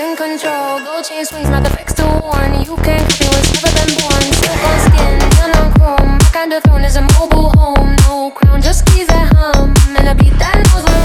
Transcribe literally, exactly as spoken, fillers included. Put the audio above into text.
in control. Gold chain swings, not the fix to warn. You can't copy what's never been born. Silk on skin, neon on chrome. My kind of throne is a mobile home. No crown, just keys that hum. And a beat that knows what